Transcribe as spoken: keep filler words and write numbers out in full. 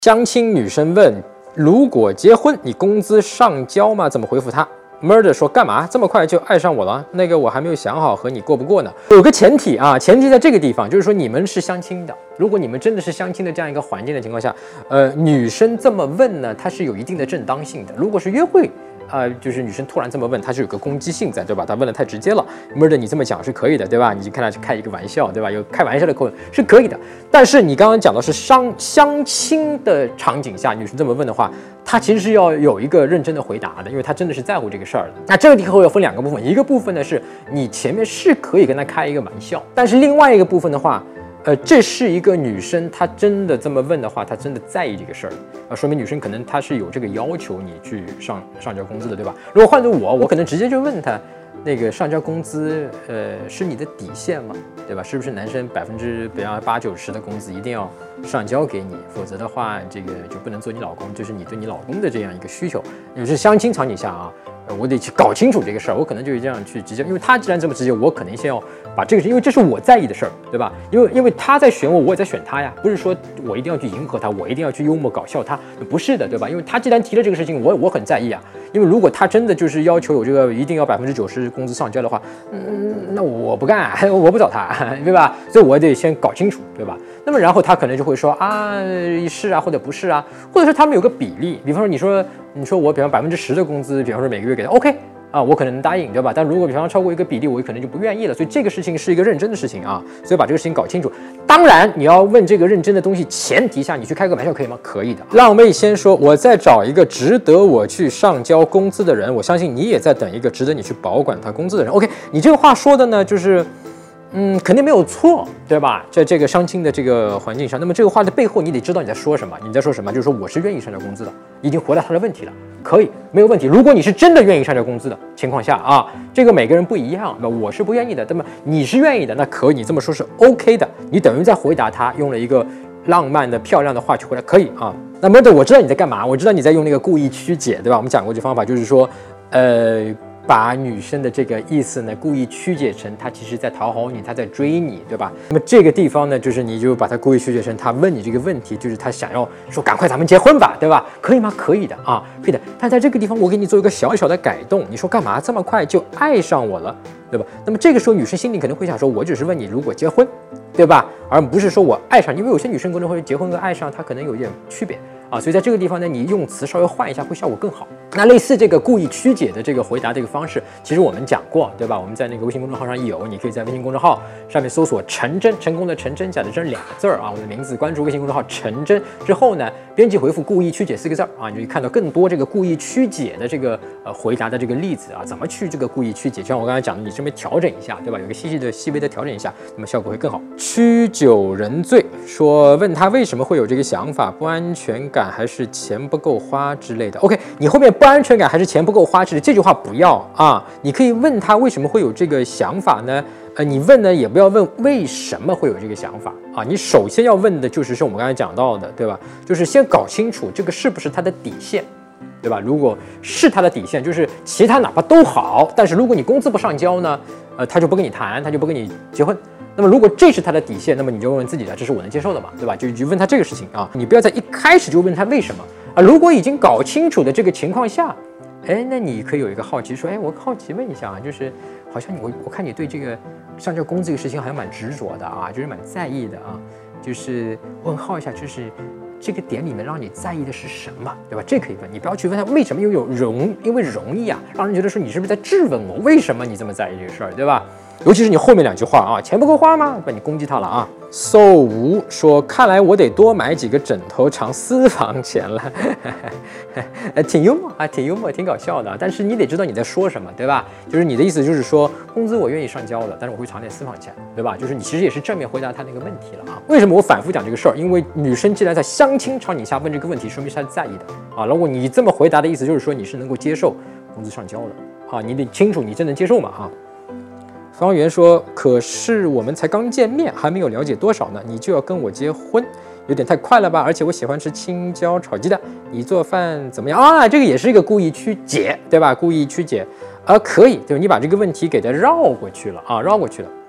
相亲女生问：如果结婚，你工资上交吗？怎么回复她 ？Murder 说：干嘛这么快就爱上我了？那个我还没有想好和你过不过呢。有个前提啊，前提在这个地方，就是说你们是相亲的。如果你们真的是相亲的这样一个环境的情况下，呃，女生这么问呢，它是有一定的正当性的。如果是约会。啊、呃，就是女生突然这么问，她是有个攻击性在，对吧？她问的太直接了。Murder 你这么讲是可以的，对吧？你就看她去开一个玩笑，对吧？有开玩笑的口吻是可以的。但是你刚刚讲的是相相亲的场景下，女生这么问的话，她其实是要有一个认真的回答的，因为她真的是在乎这个事儿的。那这个地方要分两个部分，一个部分呢是你前面是可以跟她开一个玩笑，但是另外一个部分的话。呃，这是一个女生，她真的这么问的话，她真的在意这个事儿啊，说明女生可能她是有这个要求你去上上交工资的，对吧？如果换做我，我可能直接就问她，那个上交工资，呃，是你的底线吗？对吧？是不是男生百分之比方八九十的工资一定要上交给你，否则的话，这个就不能做你老公，就是你对你老公的这样一个需求。有些相亲场景下啊。我得去搞清楚这个事儿，我可能就这样去直接，因为他既然这么直接，我可能先要把这个事，因为这是我在意的事儿，对吧？因为因为他在选我，我也在选他呀，不是说我一定要去迎合他，我一定要去幽默搞笑他，不是的，对吧？因为他既然提了这个事情，我我很在意啊。因为如果他真的就是要求有这个一定要百分之九十工资上交的话，嗯，那我不干，我不找他，对吧？所以我得先搞清楚，对吧？那么然后他可能就会说啊，是啊，或者不是啊，或者是他们有个比例，比方说你说你说我比方百分之十的工资，比方说每个月给他 OK 啊，我可能能答应，对吧？但如果比方超过一个比例，我可能就不愿意了。所以这个事情是一个认真的事情啊，所以把这个事情搞清楚。当然你要问这个认真的东西，前提下你去开个玩笑可以吗？可以的。浪妹先说，我在找一个值得我去上交工资的人，我相信你也在等一个值得你去保管他工资的人。OK， 你这个话说的呢，就是。嗯，肯定没有错，对吧？在这个相亲的这个环境上，那么这个话的背后，你得知道你在说什么。你在说什么？就是说我是愿意上交工资的，已经回答他的问题了，可以，没有问题。如果你是真的愿意上交工资的情况下啊，这个每个人不一样，那我是不愿意的，那么你是愿意的，那可以，你这么说是 OK 的。你等于在回答他，用了一个浪漫的、漂亮的话去回答，可以啊。那么我知道你在干嘛，我知道你在用那个故意曲解，对吧？我们讲过这方法，就是说，呃。把女生的这个意思呢，故意曲解成她其实在讨好你，她在追你，对吧？那么这个地方呢，就是你就把它故意曲解成她问你这个问题，就是她想要说赶快咱们结婚吧，对吧？可以吗？可以的啊，可以的。但在这个地方，我给你做一个小小的改动，你说干嘛这么快就爱上我了，对吧？那么这个时候女生心里可能会想说，我只是问你如果结婚，对吧？而不是说我爱上你，因为有些女生可能会结婚跟爱上，她可能有一点区别。啊，所以在这个地方呢，你用词稍微换一下，会效果更好。那类似这个故意曲解的这个回答这个方式，其实我们讲过，对吧？我们在那个微信公众号上有，你可以在微信公众号上面搜索“陈真”，成功的陈真假的真两个字儿啊，我的名字，关注微信公众号陈真之后呢，编辑回复“故意曲解”四个字儿啊，你就可以看到更多这个故意曲解的这个呃回答的这个例子啊，怎么去这个故意曲解？就像我刚才讲的，你这边调整一下，对吧？有个细细的、细微的调整一下，那么效果会更好。曲酒人醉说，问他为什么会有这个想法，不安全感还是钱不够花之类的。OK， 你后面不安全感还是钱不够花之类的这句话不要啊，你可以问他为什么会有这个想法呢？呃，你问呢也不要问为什么会有这个想法啊，你首先要问的就是是我们刚才讲到的，对吧？就是先搞清楚这个是不是他的底线。对吧？如果是他的底线，就是其他哪怕都好，但是如果你工资不上交呢，呃，他就不跟你谈，他就不跟你结婚。那么如果这是他的底线，那么你就问问自己了，这是我能接受的嘛，对吧？就就问他这个事情啊，你不要在一开始就问他为什么啊。如果已经搞清楚的这个情况下，哎，那你可以有一个好奇说，哎，我好奇问一下啊，就是好像你我我看你对这个上交工资这个事情好像蛮执着的啊，就是蛮在意的啊，就是问号一下，就是。这个点里面让你在意的是什么，对吧？这可以问，你不要去问他为什么，因为有容，因为容易啊，让人觉得说你是不是在质问我，为什么你这么在意这个事儿，对吧？尤其是你后面两句话啊，钱不够花吗？把你攻击他了啊。So 吴说，看来我得多买几个枕头藏私房钱了，挺幽默啊，挺幽默，挺搞笑的。但是你得知道你在说什么，对吧？就是你的意思就是说，工资我愿意上交的，但是我会藏点私房钱，对吧？就是你其实也是正面回答他那个问题了啊。为什么我反复讲这个事儿？因为女生既然在相亲场景下问这个问题，说明是她在意的啊。如果你这么回答的意思就是说你是能够接受工资上交的啊，你得清楚你真能接受嘛啊。方圆说：“可是我们才刚见面，还没有了解多少呢，你就要跟我结婚，有点太快了吧？而且我喜欢吃青椒炒鸡蛋，你做饭怎么样啊？这个也是一个故意曲解，对吧？故意曲解，啊，可以，对吧？你把这个问题给它绕过去了啊，绕过去了。